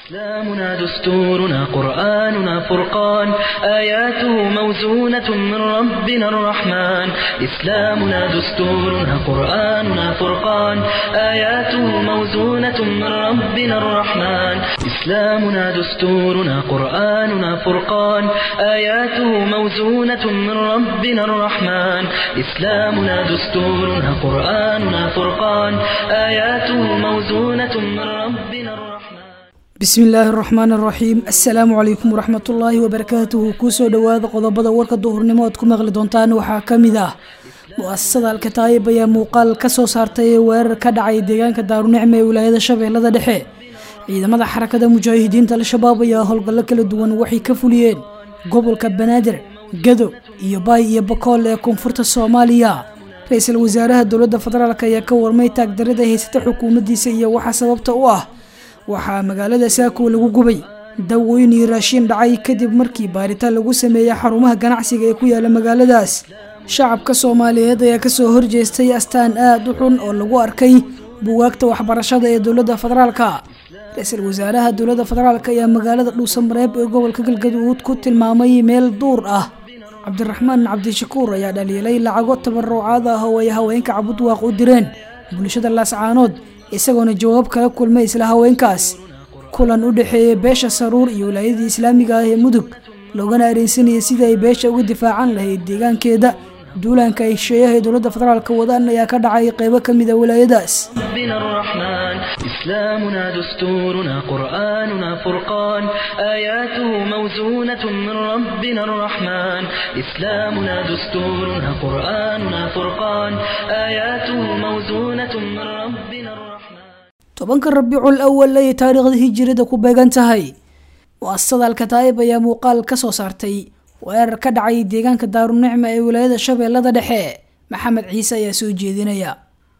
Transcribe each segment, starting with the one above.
إسلامنا دستورنا قرآننا فرقان آياته موزونة من ربنا الرحمن إسلامنا دستورنا قرآننا فرقان آياته موزونة من ربنا الرحمن إسلامنا دستورنا قرآننا فرقان آياته موزونة من ربنا الرحمن إسلامنا دستورنا قرآننا فرقان آياته موزونة من ربنا الرحمن بسم الله الرحمن الرحيم السلام عليكم ورحمة الله وبركاته كوسو دواد قضبضا ورك الظهرنimo aad ku maqli doontaan waxaa kamid ah mu'assasada Al-Kataib ayaa muuqaal ka soo saartay weerar ka dhacay deegaanka Daarunicme ee wilaayada Shabeellada Dhexe ciidamada xarakada mujaahidiinta Al-Shabaab ayaa howlgallo kala duwan waxay ka fuliyeen gobolka Banaadir Gado iyo Bay iyo Bakool ee koonfurta Soomaaliya ra'iisul wasaaraha dowladda federaalka ayaa ka warmay taagdarada haysata xukuumaddiisa iyo waxa sababta u ah waxaa magaalada Saako lagu gubay dawooyin iyo raashin dhacay kadib markii baaritaan lagu sameeyay xarumaha ganacsiga ee ku yaala magaaladaas shacabka Soomaaliyeed ayaa ka soo horjeestay astaan aad u xun oo lagu arkay buugaagta waxbarashada ee dowladda federaalka ra'iisul wasaaraha dowladda federaalka ayaa magaalada Dhuusamareeb ee gobolka Galgaduud ku tilmaamay meel duur ah Cabdiraxmaan Cabdishakuur ayaa dhaliilay lacago tabarucaad ah oo ay haweenka cabudwaaq u direen bulshada Laascaanood isagoona jawaab kala kulmay isla haweenkaas kulan u dhaxeeyay beesha Saruur iyo wilaayada Islaamiga ah ee Mudug loogana areensanayay sida ay beesha uga difaacan lahayd deegaankeeda duulaanka ay sheeyahay dowladda federaalka wadaan ayaa ka dhacay qaybo kamid ah wilaayadaas ربنا الرحمن إسلامنا دستورنا قرآننا فرقان آياته موزونة من ربنا الرحمن إسلامنا دستورنا قرآننا فرقان آياته موزونة من ربنا الرحمن tobanka Rabiicul Awwal ee taariikhda hijrada ku beegan tahay mu'assasada Al-Kataib ayaa muuqaal ka soo saartay weerar ka dhacay deegaanka Daarunicme ee wilaayada Shabeellada Dhexe Maxamed Ciise ayaa soo jeedinaya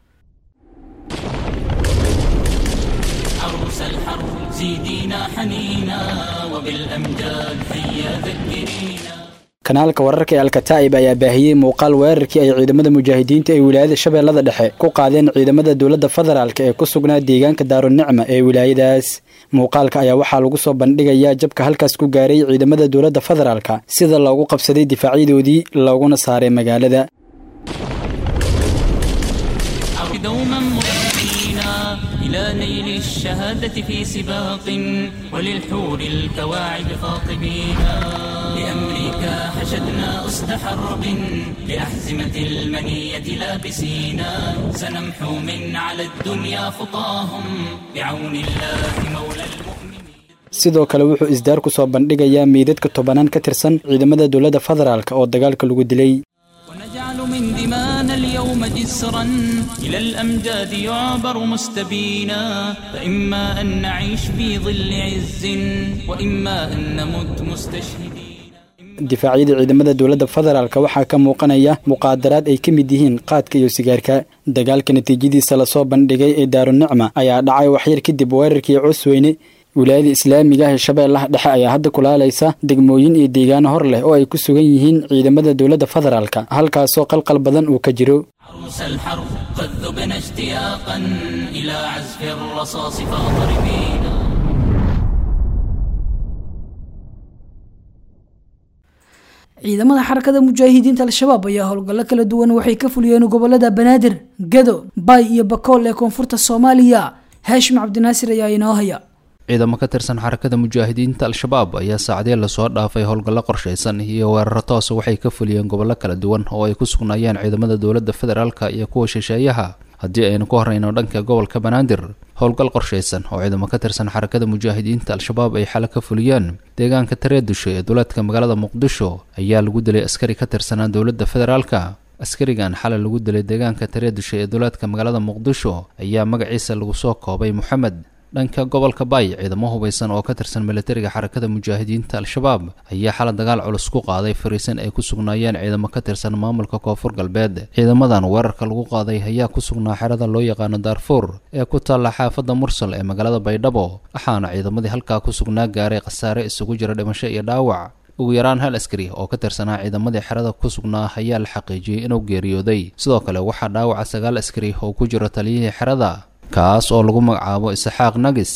kanaalka wararka ee Al-Kataib ayaa baahiyay muuqaal weerarkii ay ciidamada mujaahidiinta ee wilaayada Shabeellada Dhexe ku qaadeen ciidamada dowladda federaalka ee ku sugnaa deegaanka Daarunicme ee wilaayadaas muuqaalka ayaa waxaa lagu soo bandhigayaa jabka halkaas ku gaaray ciidamada dowladda federaalka sida loogu qabsaday difaaciyadoodii looguna saaray magaalada إلى نيل الشهادة في سباق وللحور الكواعب خاطبين لأمريكا حشدنا أسد حرب لأحزمة المنية لابسينا سنمحو من على الدنيا خطاهم بعون الله مولى المؤمنين sidoo kale wuxuu isdaar ku soo bandhigayaa meedadka tobanaan ka tirsan ciidamada dowladda federaalka oo dagaalka lagu dilay ونجعل من دمانا اليوم جسرا إلى الأمجاد يعبر مستبينا فإما أن نعيش في ظل عز وإما أن نمت مستشهدين difaacyada ciidamada dowladda federaalka waxaa ka muuqanaya muqaadaraad ay ka mid yihiin qaadka iyo sigaarka dagaalka natiijadiisa la soo bandhigay ee Daarunicme ayaa dhacay waxyar kadib weerarkii Cusweyne wilaayada Islaamiga ah ee Shabeellaha Dhexe ayaa hadda kulaalaysa degmooyin iyo deegaano hor leh oo ay ku sugan yihiin ciidamada dowladda federaalka halkaas oo qalqal badan uu ka jiro عروس الحرب قد ذبنا اشتياقا إلى عزف الرصاص فاضربين ciidamada xarakada mujaahidiinta Al-Shabaab ayaa howlgallo kala duwan waxay ka fuliyeen gobolada Banaadir Gado Bay iyo Bakool ee koonfurta Soomaaliya Haashim Cabdinaasir ayaa inoo haya ciidamo ka tirsan xarakada mujaahidiinta Al-Shabaab ayaa saacadii la soo dhaafay howlgallo qorsheysan iyo weeraro toos waxay ka fuliyeen gobollo kala duwan oo ay ku sugnaayeen ciidamada dowladda federaalka iyo kuwa shisheeyaha haddii aynu ku horeyno dhanka gobolka Banaadir howlgal qorsheysan oo ciidamo ka tirsan xarakada mujaahidiinta Al-Shabaab ay xal ka fuliyeen deegaanka Tareedusho ee dowladka magaalada Muqdisho ayaa lagu dilay askari ka tirsan dowladda federaalka askarigan xal lagu dilay deegaanka Tareedusho ee dowladka magaalada Muqdisho ayaa magaciisa lagu soo koobay Maxamed dhanka gobolka Bay ciidamo hubeysan oo ka tirsan militariga xarakada mujaahidiinta Al-Shabaab ayaa xal dagaal culus ku qaaday fariisan ay ku sugnaayeen ciidamo ka tirsan maamulka Koonfur Galbeed ciidamadan weerarka lagu qaaday ayaa ku sugnaa xerada loo yaqaan Darfur ee ku taala xaafadda Mursal ee magaalada Baydhabo waxaana ciidamadii halka ku sugnaa gaaray khasaare isugu jira dhimasho iyo dhaawac ugu yaraan hal askari oo ka tirsanaa ciidamadii xerada ku sugnaa ayaa la xaqiijiyay inuu geeriyooday sidoo kale waxaa dhaawaca 9 askari oo ku jira taliyihii xerada kaas oo lagu magacaabo Isxaaq Nagis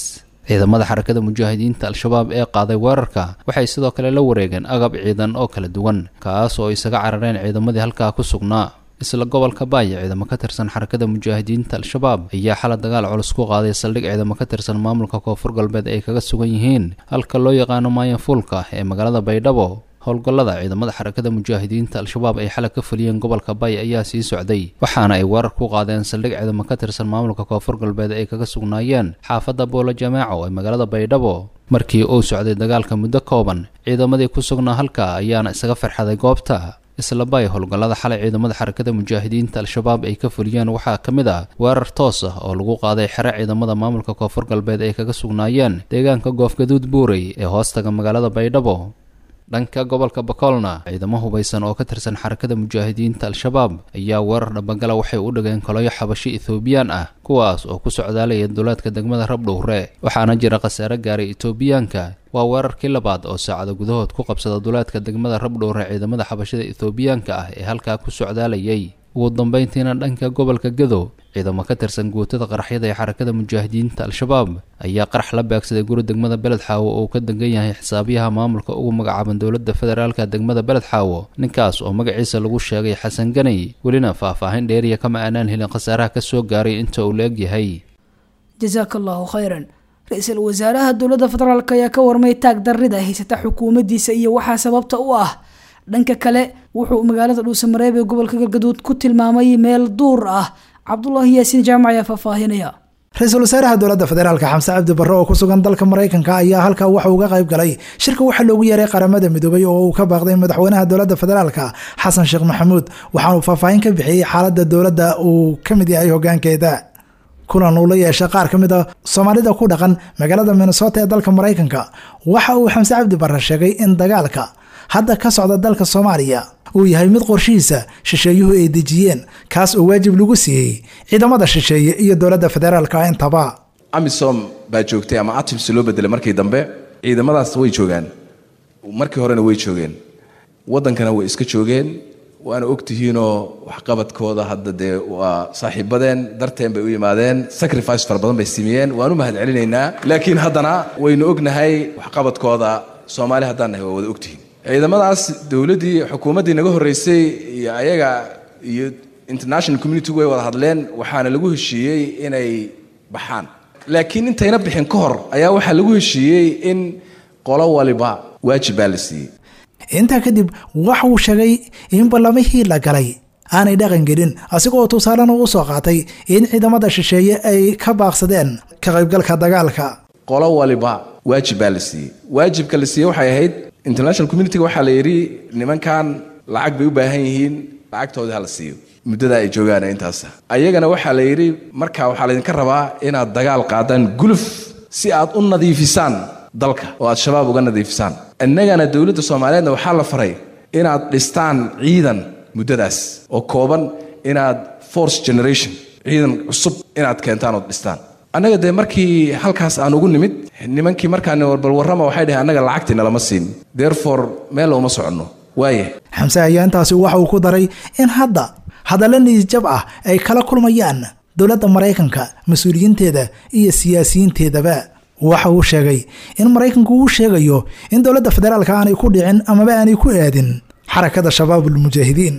ciidamada xarakada mujaahidiinta al-shabaab ee qaaday weerarka waxay sidoo kale la wareegeen agab ciidan oo kala duwan kaas oo isaga carareen ciidamadii halkaa ku sugnaa isla gobolka baay ciidamo ka tirsan xarakada mujaahidiinta al-shabaab ayaa xalay dagaal culus ku qaaday saldhig ciidamo ka tirsan maamulka koonfur galbeed ay kaga sugan yihiin halka loo yaqaano maayanfuulka ee magaalada baydhabo howlgallada ciidamada xarakada mujaahidiinta al-shabaab ay xalay ka fuliyeen gobolka baay ayaa sii socday waxaana ay weerar ku qaadeen saldhig ciidamo ka tirsan maamulka koonfur galbeed ay kaga sugnaayeen xaafadda boolo jamaaco ee magaalada baydhabo markii uu socday dagaalka muddo kooban ciidamadii ku sugnaa halka ayaana isaga farxaday goobta isla baay howlgallada xalay ciidamada xarakada mujaahidiinta al-shabaab ay ka fuliyeen waxaa ka mid ah weerar toos ah oo lagu qaaday xere ciidamada maamulka koonfur galbeed ay kaga sugnaayeen deegaanka goofgaduud buurey ee hoostaga magaalada baydhabo dhanka gobolka bakoolna ciidamo hubaysan oo ka tirsan xarakada mujaahidiinta al-shabaab ayaa weerar dhabagala waxay u dhigeen koloyo xabashi etoobiyaan ah kuwaas oo ku socdaalaya duleedka degmada rabdhowre waxaana jira khasaare gaaray etoobiyaanka waa weerarkii labaad oo saacado gudahood ku qabsada duleedka degmada rabdhowre ciidamada xabashida etoobiyaanka ah ee halkaa ku socdaalayay ugu dambeyntiina dhanka gobolka gado ciidamo ka tirsan guutada qaraxyada ee xarakada mujaahidiinta al-shabaab ayaa qarax la beegsaday guri degmada beled xaawo oo ka degan yahay xisaabiyaha maamulka ugu magacaaban dowladda federaalka degmada beled xaawo ninkaas oo magaciisa lagu sheegay xasan ganay welina faahfaahin dheeriya kama aanaan helin khasaaraha ka soo gaaray inta uu la egyahay jazaaka allahu khayran ra-iisul wasaaraha dowladda federaalk ayaa ka warmay taag darrida haysata xukuumaddiisa iyo waxaa sababta u ah dhanka kale wuxuu magaalada dhuusamareeb ee gobolka galgaduud ku tilmaamay meel duur ah cabdulaahi yaasiin jaamac ayaa faahfaahinaya ra-iisul wasaaraha dowladda federaalka xamse cabdi barre oo ku sugan dalka maraykanka ayaa halkaa waxa uga qayb galay shirka waxaa loogu yeeray qaramada midoobay oo uu ka baaqday madaxweynaha dowladda federaalka xasan sheekh maxamuud waxaanuu faahfaahin ka bixiyey xaaladda dowladda uu ka mid yahay hoggaankeeda kulan uu la yeeshay qaar ka mid a soomaalida ku dhaqan magaalada minnesota ee dalka maraykanka waxa uu xamse cabdi barre sheegay in dagaalka hadda ka socda dalka soomaaliya uu yahay mid qorshihiisa shisheeyuhu ay dejiyeen kaas oo waajib lagu siiyey ciidamada shisheeye iyo dowladda federaalka intaba amisom baa joogtay ama atims loo bedelay markii dambe ciidamadaas way joogaan markii horena way joogeen waddankana way iska joogeen waana ogtihiinoo waxqabadkooda hadda dee waa saaxiibadeen darteen bay u yimaadeen sacrifice fara badan bay simiyeen waan u mahad celinaynaa laakiin haddana waynu ognahay waxqabadkooda soomaali haddaan nahay waa wada ogtihiin ciidamadaas dowladdii xukuumaddii naga horreysay iyo ayaga iyo international community way wada hadleen waxaana lagu heshiiyey inay baxaan laakiin intayna bixin ka hor ayaa waxaa lagu heshiiyey in qolo waliba waajib baa la siiyey intaa kadib waxa uu sheegay in ballamihii la galay aanay dhaqan gelin asigoo tusaalena u soo qaatay in ciidamada shisheeye ay ka baaqsadeen ka qaybgalka dagaalka qolo waliba waajib baa la siiyey waajibka la siiyey waxay ahayd international community-ga waxaa la yidhi nimankan lacag bay u baahan yihiin lacagtoodii hala siiyo muddada ay joogaan intaas ayagana waxaa la yidhi markaa waxaa laydinka rabaa inaad dagaal qaadaan guluf si aad u nadiifisaan dalka oo aad shabaab uga nadiifisaan innagana dowladda soomaaliyeedna waxaa la faray inaad dhistaan ciidan muddadaas oo kooban inaad force generation ciidan cusub inaad keentaan ood dhistaan annaga dee markii halkaas aan ugu nimid nimankii markaan bal warrama waxay dhaheen annaga lacagtiina lama siin therefore meel uma soconno waaye xamse ayaa intaasi waxa uu ku daray in hadda hadalla niisjab ah ay kala kulmayaan dowladda maraykanka mas-uuliyiinteeda iyo siyaasiyiinteedaba waxa uu sheegay in maraykanku uu sheegayo in dowladda federaalka aanay ku dhicin amaba aanay ku aadin xarakada shabaabulmujaahidiin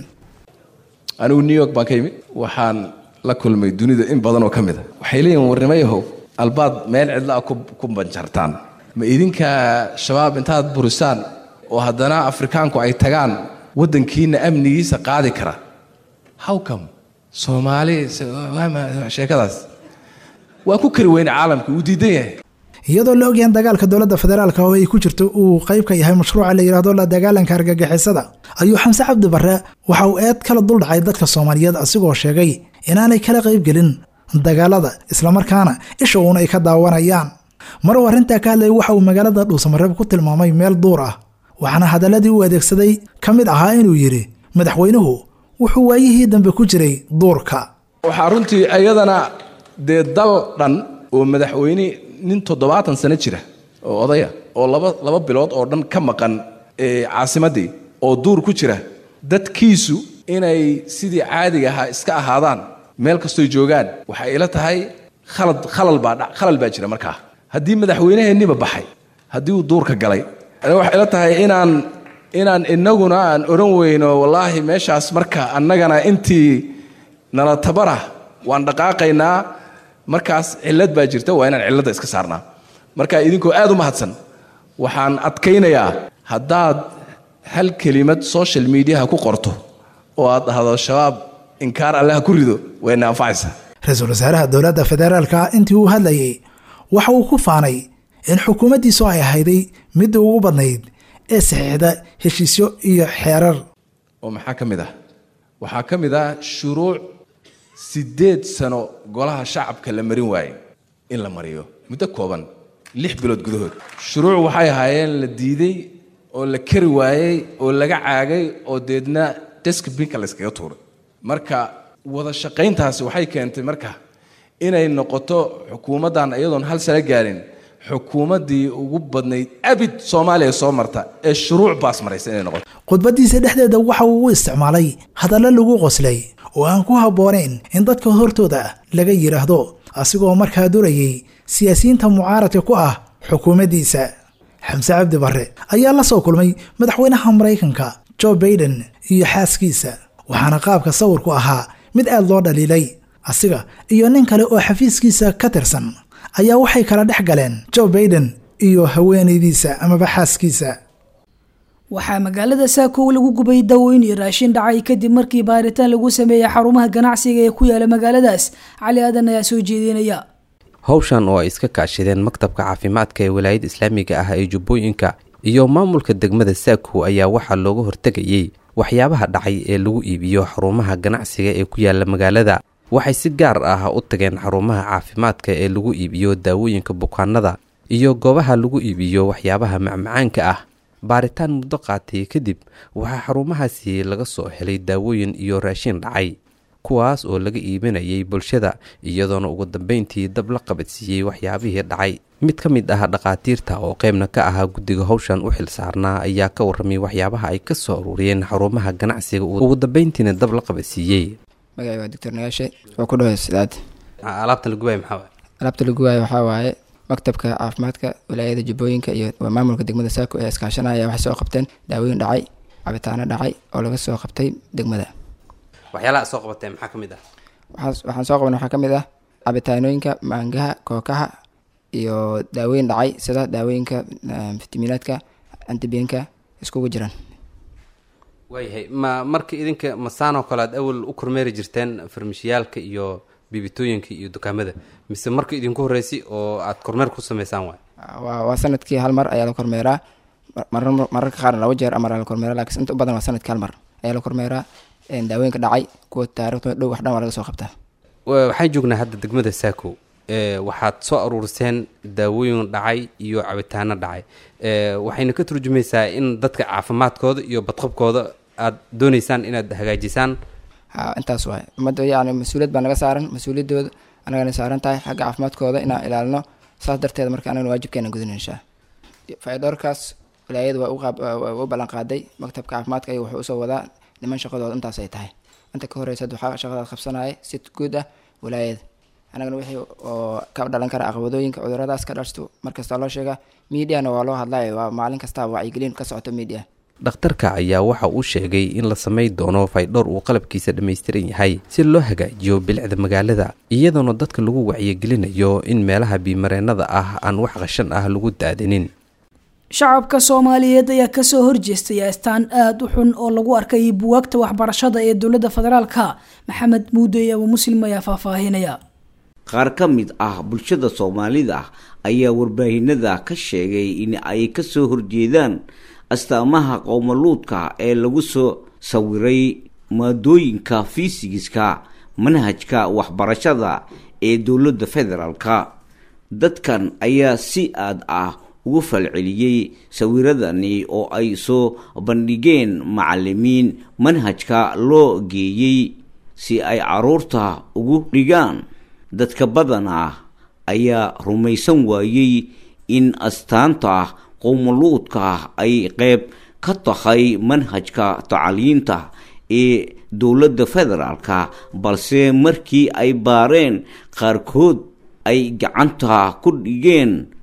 anigu new york baan ka yimid waxaan la kulmay dunida in badan oo ka mid a waxay leeyihin warnimayahow albaad meel cidla ah ku banjartaan ma idinka shabaab intaad burisaan oo haddana afrikaanku ay tagaan waddankiina amnigiisa qaadi kara how come soomaali sheekadaas waa ku kari weyne caalamka uu diidan yahay iyadoo la ogyahan dagaalka dowladda federaalka oo ay ku jirto uu qayb ka yahay mashruuca la yidhaahdo la dagaalanka argagixisada ayuu xamse cabdi barre waxa uu eed kala duldhacay dadka soomaaliyeed asigoo sheegay inaanay kala qaybgelin dagaalada islamarkaana isha uun ay ka daawanayaan mar uu arrintaa ka hadlayay waxa uu magaalada dhuusamareeb ku tilmaamay meel duur ah waxaana hadalladii uu adeegsaday ka mid ahaa inuu yidhi madaxweynuhu wuxuu waayihii dambe ku jiray duurka waxaa runtii iyadana dee dal dhan oo madaxweyne nin 70 sano jira oo odaya oo laba bilood oo dhan ka maqan caasimadii oo duur ku jira dadkiisu inay sidii caadiga ahaa iska ahaadaan meel kastoo joogaan waxay ila tahay khalal baa jira markaa haddii madaxweynaheenniba baxay haddii uu duurka galay waxay ila tahay inaan innaguna aan oran weyno wallaahi meeshaas marka annagana intii nala tabara waan dhaqaaqaynaa markaas cillad baa jirta waa inaan cilladda iska saarnaa marka idinkoo aad u mahadsan waxaan adkaynayaa haddaad hal kelimad social mediaha ku qorto oo aad dhahdo shabaab inkaar alle ha ku rido wayna anfacaysaa ra-iisul wasaaraha dowladda federaalka intii uu hadlayay waxa uu ku faanay in xukuumaddiisu ay ahayday midda ugu badnayd ee saxiixda heshiisyo iyo xeerar oo maxaa ka mid ah waxaa ka mid ah shuruuc 8 sano golaha shacabka la marin waayey in la mariyo muddo kooban 6 bilood gudahood shuruuc waxay ahaayeen la diiday oo la kari waayey oo laga caagay oo deedna deskbinka la iskaga tuuray marka wada shaqayntaasi waxay keentay marka inay noqoto xukuumaddan iyadoon hal sano gaarin xukuumaddii ugu badnayd abid Soomaaliya soo marta ee shuruuc baas maraysa inay noqoto khudbadiisa dhexdeeda waxa uu isticmaalay hadallo lagu qoslay oo aan ku habboonayn in dadka hortooda laga yiraahdo asigoo markaa durayay siyaasiyiinta mucaaradka ku ah xukuumaddiisa xamse cabdi barre ayaa la soo kulmay madaxweynaha Mareykanka Joe Biden iyo xaaskiisa waxaana qaabka sawirku ahaa mid aad loo dhaliilay asiga iyo nin kale oo xafiiskiisa ka tirsan ayaa waxay kala dhex galeen Joe Biden iyo haweenaydiisa ama xaaskiisa waxaa magaalada Saako lagu gubay dawooyin iyo raashin dhacay kadib markii baaritaan lagu sameeyay xarumaha ganacsiga ee ku yaala magaaladaas cali aadan ayaa soo jeedinaya hawshan oo ay iska kaashadeen maktabka caafimaadka ee wilaayada islaamiga ah ee Jubbooyinka iyo maamulka degmada Saako ayaa waxaa looga hortagayay waxyaabaha dhacay ee lagu iibiyo xarumaha ganacsiga ee ku yaala magaalada waxay si gaar ah u tageen xarumaha caafimaadka ee lagu iibiyo daawooyinka bukaanada iyo goobaha lagu iibiyo waxyaabaha macmacaanka ah baaritaan muddo qaatay kadib waxaa xarumahaasi laga soo helay daawooyin iyo raashin dhacay kuwaas oo laga iibinayay bulshada iyadoona ugu dambeyntii dab la qabadsiiyey waxyaabihii dhacay mid ka mid ah dhaqaatiirta oo qaybna ka ahaa guddiga hawshan u xil saarnaa ayaa ka warramay waxyaabaha ay ka soo ururiyeen xarumaha ganacsiga ugu dambeyntiina dab la qabadsiiyey magacay waa doctor Nagaashe oo ku dhawaad sidaad alaabta la gubay maxaa alaabta la gubay waxa waaye maktabka caafimaadka wilaayada Jubbooyinka iyo maamulka degmada Saako ee iskaashanaya waxay soo qabteen daawooyin dhacay cabitaano dhacay oo laga soo qabtay degmada waxyaalaha soo qabatay maxaa ka mid ah waxaan soo qabanay waxaa ka mid ah cabitaanooyinka maangaha kookaha iyo daawooyin dhacay sida daawooyinka fitamiinaadka antibiyinka iskugu jiraan waayahay marka idinka masaanoo kale aad awal u kormeeri jirteen farmashiyaalka iyo bibitooyinka iyo dukaamada mise marka idinku horreysay oo aad kormeer ku samaysaan waa sanadkii hal mar ayaa la kormeeraa mararka qaarna 2 jeer ama la kormeeraa laakiin inta u badan waa sanadkii hal mar ayaa la kormeeraa daawooyinka dhacay kuwa taariikhda dhow wax dhan waa laga soo qabtaa waxaan joognaa hadda degmada Saako waxaad soo aruuriseen daawooyin dhacay iyo cabitaano dhacay waxayna ka turjumaysaa in dadka caafimaadkooda iyo badqabkooda aad doonaysaan inaad hagaajisaan intaas waay ummadda yani mas-uuliyad baa naga saaran mas-uuliyadooda anagana saaran tahay xagga caafimaadkooda inaan ilaalino saas darteed marka anagana waajibkeena gudin inshaa faa'iidoorkaas wilaayada waa u ballan qaaday maktabka caafimaadka iyo wuxuu usoo wadaa niman shaqadooda intaas ay tahay inta ka horeysa waxaa shaqadaas qabsanaya si guud ah wilaayada anagana wixii oo ka dhalan kara caqabadooyinka cuduradaas ka dhashto markasta loo sheega miidiana waa loo hadlaya waa maalin kasta wacyigelin ka socoto miidiya dhakhtarka ayaa waxa uu sheegay in la samayn doono faydhowr uu qalabkiisa dhammaystiran yahay si loo hagaajiyo bilicda magaalada iyadoona dadka lagu wacyigelinayo in meelaha biimareennada ah aan wax qashan ah lagu daadinin shacabka Soomaaliyeed ayaa ka soo horjeestay astaan aad u xun oo lagu arkay buugaagta waxbarashada ee dowladda federaalka Maxamed Muude oo muslim ayaa faahfaahinaya qaar ka mid ah bulshada Soomaalida ayaa warbaahinada ka sheegay in ay ka soo horjeedaan astaamaha qowmaluudka ee lagu soo sawiray maadooyinka fiisigiska manhajka waxbarashada ee dowladda federaalka dadkan ayaa si aad ah ugu falceliyay sawiradani oo ay soo bandhigeen macallimiin manhajka loo geeyay si ay caruurta ugu dhigaan dadka badan ayaa rumaysan waayay in astaanta qowmaluudka ay qayb ka tahay manhajka tacliinta ee dowladda federaalka balse markii ay baareen qaarkood ay gacanta ku dhigeen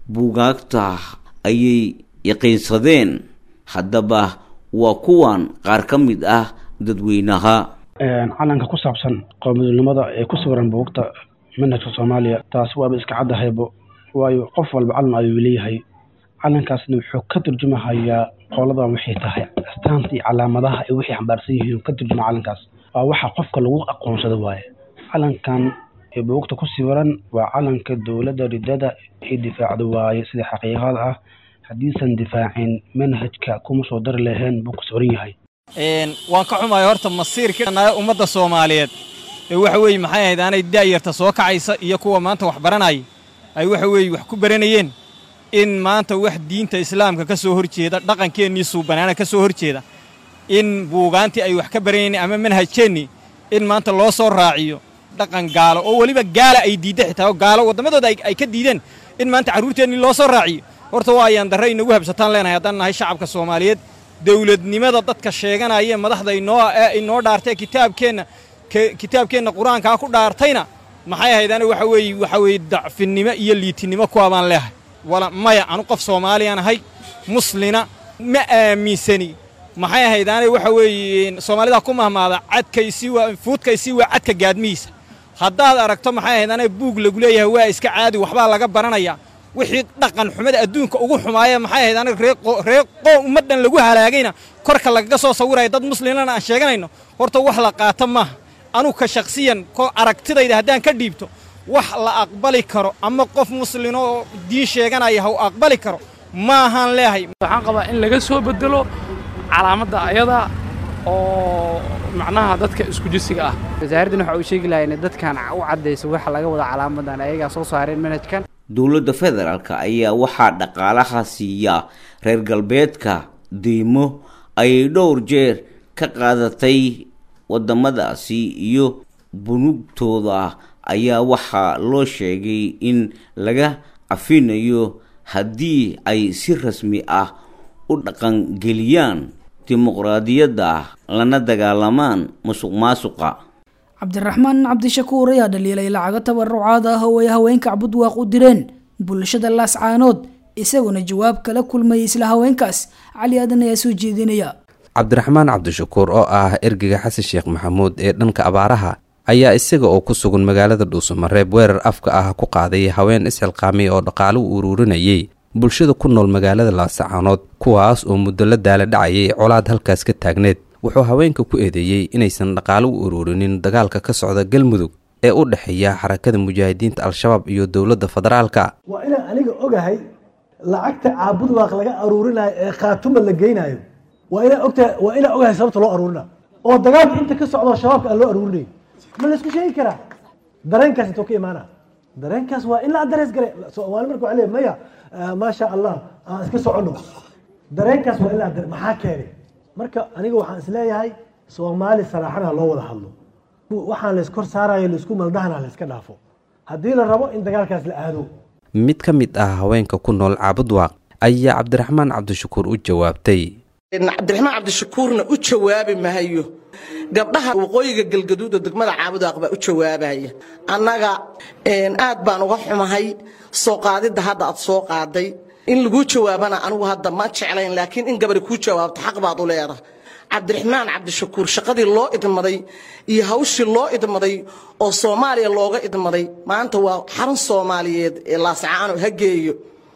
buugaagta ayay yaqiinsadeen. haddaba waa kuwan qaar ka mid ah dadweynaha. calanka ku saabsan qowmiyadnimada ee ku sawiran buugta manhajka Soomaaliya taas waa iska cadahaybo waayo qof walba calan ayuu leeyahay. calankaasna wuxuu ka turjumayaa qolada wixii tahay astaantii calaamadaha ay wixii xambaarsan yihiin ka turjuma calankaas waa waxa qofka lagu aqoonsado waaye. calankan ee buugta ku sawiran waa calanka dowladda ridada ee difaacda waaye sida xaqiiqada ah. hadiisan difaacin manhajka kuma soo dar lahayn buu ku sawiran yahay. waan ka xumahay horta masiirka ummadda Soomaaliyeed ee waxa weey maxay ahayd aanay daayirta soo kacaysa iyo kuwa maanta wax baranay ay waxa weey wax ku baranayeen in maanta wax diinta islaamka ka soo horjeeda dhaqankeennii suubanaana ka soo horjeeda in buugaantii ay wax ka baranayeen ama manhajkeennii in maanta loo soo raaciyo dhaqan gaalo oo waliba gaala ay diiday xitaa gaalo wadamadooda ay ka diideen in maanta caruurteennii loo soo raaciyo. horta waa ayaan darray inagu habsataan leenahay haddaan nahay shacabka Soomaaliyeed. dawladnimada dadka sheeganaya madaxda inoo dhaartay kitaabkeenna quraanka ku dhaartayna maxay ahaydaan waxa weey dacfinimo iyo liitinimo ku abaan leeyahay. wala maya anu qof Soomaaliyan ahay muslina ma aaminsani maxay ahaydaan waxa weey Soomaalida ku mahmaada cadkaysi waa fuudkaysi waa cadka gaadmiisa. haddaad aragto maxay ahaydaan buug lagu leeyahay waa iska caadi waxba laga baranaya wixii dhaqan xumada adduunka ugu xumaaya maxay ahaydaan reeqo ummadan lagu halaagayna korka laga soo sawiray dad muslimiinana aan sheeganayno horta wax la qaata ma anu ka shakhsiyan ko aragtidayda hadaan ka dhiibto wax la aqbali karo ama qof muslin oo diin sheeganaya uu aqbali karo ma ahaan leeyahay. waxaan qabaa in laga soo bedelo calaamada ayada oo macnaha dadka isku jisiga ah. wasaaraddan waxa uu sheegi lahaa in dadkan u cadeyso waxa laga wada calaamadan ayaga soo saareen manhajkan. dowladda federaalka ayaa waxaa dhaqaalaha siiya reer galbeedka deymo ay dhowr jeer ka qaadatay wadamadaasi iyo bunugtooda ayaa waxaa loo sheegay in laga cafinayo haddii ay si rasmi ah u dhaqangeliyaan dimuqraadiyadda lana dagaalamaan musuqmaasuqa. cabdiraxmaan cabdishakuur ayaa dhaliilay lacago tabarucaad ah oo ay haweenka cabudwaaq u direen bulshada Laascaanood isaguna jawaab kala kulmay isla haweenkaas. cali aadan ayaa soo jeedinaya. cabdiraxmaan cabdishakuur oo ah ergeyga xasan sheekh maxamuud ee dhanka abaaraha ayaa isaga oo ku sugan magaalada Dhuusamareeb weerar afka ah ku qaaday haween isxilqaamay oo dhaqaale u ururinayay bulshada ku nool magaalada Laascaanood kuwaas oo muddo la daala dhacayay colaad halkaas ka taagneed. wuxuu haweenka ku eedeeyay inaysan dhaqaale u ururinin dagaalka ka socda Galmudug ee u dhaxeeya xarakada mujaahidiinta al-shabaab iyo dowladda federaalka. waa inaan aniga ogahay lacagta caabudwaaq laga aruurinayo ee qaatuma la geynayo waa inaan ogahay sababta loo aruurina oo dagaalka inta ka socdo shabaabka aan loo aruurinay ma la isku sheegi karaa. dareenkaas intuu ka imaana dareenkaas waa in la adrees garay Soomaali markuu leeyahay maya ma sha Allah aan iska socono dareenkaas waa in la adrees maxaa keenay. marka aniga waxaan isleeyahay Soomaali saraaxana loo wada hadlo waxaan la iskor saarayo la isku maldahana la iska dhaafo haddii la rabo in dagaalkaas la aado. mid ka mid ah haweenka ku nool Caabudwaaq ayaa cabdiraxmaan cabdishakuur u jawaabtay. cabdiraxmaan cabdishakuurna u jawaabi maayo gabdhaha waqooyiga galgaduud ee degmada Caabudwaaq baa u jawaabaya. annaga aad baan uga xumahay soo qaadida hadda aad soo qaaday in lagu jawaabana anigu hadda ma jeclayn laakiin in gabadhi ku jawaabto xaq baad u leedahay. cabdiraxmaan cabdishakuur shaqadii loo idmaday iyo hawshii loo idmaday oo Soomaaliya looga idmaday maanta waa xarun Soomaaliyeed ee Laascaanood hageeyo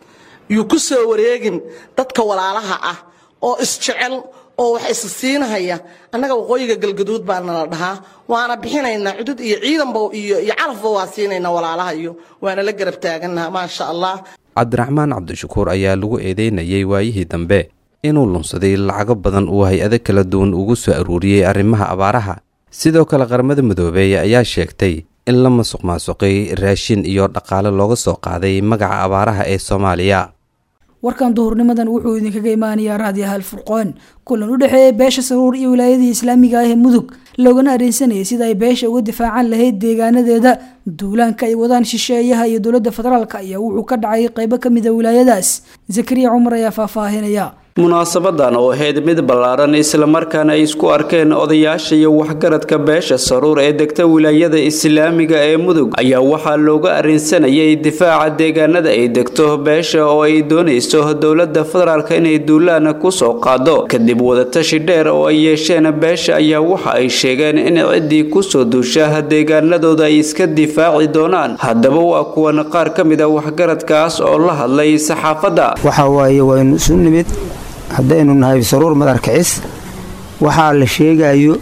yu ku soo wareegin dadka walaalaha ah oo isjecel oo wax issiinahaya. annaga waqooyiga galgaduud baan la dhahaa waana bixinaynaa cudud iyo ciidanba iyo calafba waa siinaynaa walaalaha iyo waana la garab taaganahay ma sha Allah. cabdiraxmaan cabdishakuur ayaa lagu eedeynayay waayihii dambe inuu lunsaday lacago badan uu hay-ado kala duwan ugu soo aruuriyey arrimaha abaaraha. sidoo kale qaramada midoobay ayaa sheegtay in la masuqmaasuqay raashin iyo dhaqaale looga soo qaaday magaca abaaraha ee Soomaaliya. warkan duhurnimadan wuxuu idinkaga imaanayaa raadiyaha Al-Furqaan. kulan u dhaxeeya beesha Saruur iyo wilaayada Islaamiga ah ee Mudug loogana areensanayay sida ay beesha uga difaacan lahayd deegaanadeeda duulaanka ay wadaan shisheeyaha iyo dowladda federaalka ayaa wuxuu ka dhacay qaybo kamid ah wilaayadaas. Zakariya Umar ayaa faahfaahinaya. munaasabadan oo ahayd mid ballaaran islamarkaana ay isku arkeen odayaasha iyo waxgaradka beesha saruur ee degta wilaayada islaamiga ee mudug ayaa waxaa looga arrinsanayay difaaca deegaanada ay degto beesha oo ay doonayso dowladda federaalka inay duulaan kusoo qaado kadib wadatashi dheer oo ay yeesheen beesha ayaa waxa ay sheegeen in ciddii kusoo duusha deegaanadooda ay iska difaaci doonaan. haddaba waa kuwan qaar ka mid a waxgaradkaas oo la hadlay saxaafadda. waxa waaye waynu isu nimid haddaynu nahay saruur madarkicis waxaa la sheegayo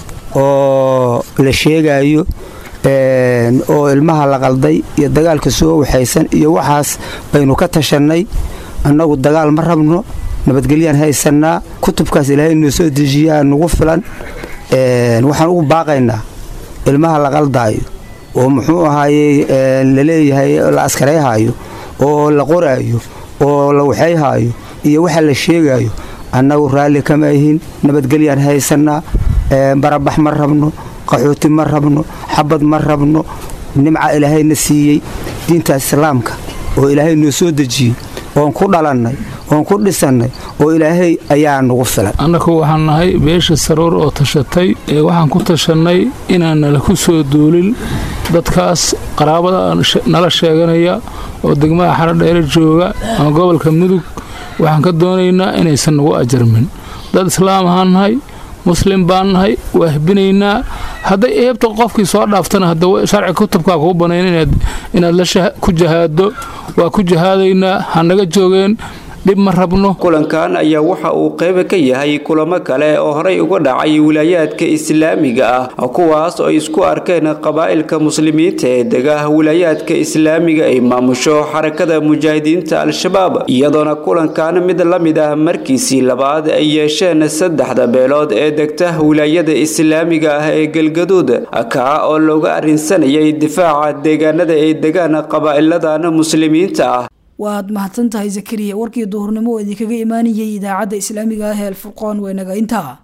oo ilmaha la qalday iyo dagaalka soo waxaysan iyo waxaas baynu ka tashanay. annagu dagaal ma rabno, nabadgelyaan haysanaa, kutubkaas ilaahay noo soo dejiyaa nagu filan. waxaan ugu baaqaynaa ilmaha la qaldaayo oo muxuu ahaayey laleeyahay la askarayhaayo oo la qoraayo oo la waxayhaayo iyo waxa la sheegayo annagu raalli kama ahin. nabadgelyaan haysanaa, barabax ma rabno, qaxooti ma rabno, xabad ma rabno. nimca ilaahayna siiyey diinta islaamka oo ilaahay noo soo dejiyey oon ku dhalannay oon ku dhisannay oo ilaahay ayaa nagu filan. annagu waxaan nahay beesha saruur oo tashatay waxaan ku tashannay inaan nala ku soo duulin dadkaas qaraabada nala sheeganaya oo degmada xaradheere jooga ama gobolka mudug. waxaan ka doonaynaa inaysan nagu ajarmin. dad islaam ahaan nahay, muslim baan nahay, waa hbinaynaa. hadday eebta qofkii soo dhaaftana hadda sharci kutubkaa kuu banayn inaad ku jahaado, waa ku jahaadaynaa. hanaga joogeen, dhib ma rabno. kulankan ayaa waxa uu qayb ka yahay kulamo kale oo horey uga dhacay wilaayaadka islaamiga ah kuwaas oo isku arkeen qabaa'ilka muslimiinta ee dega wilaayaadka islaamiga ay maamusho xarakada mujaahidiinta al-shabaab, iyadoona kulankan mid la mid ah markiisii labaad ay yeesheen saddexda beelood ee degta wilaayada islaamiga ah ee galgaduud kaa oo looga arrinsanayay difaaca deegaanada ay degaan qabaa'iladan muslimiinta ah. waad mahadsan tahay zakariya. warkii duhurnimo oo idinkaga imaanayay idaacadda islaamiga ah ee alfurqaan waa inaga intaa.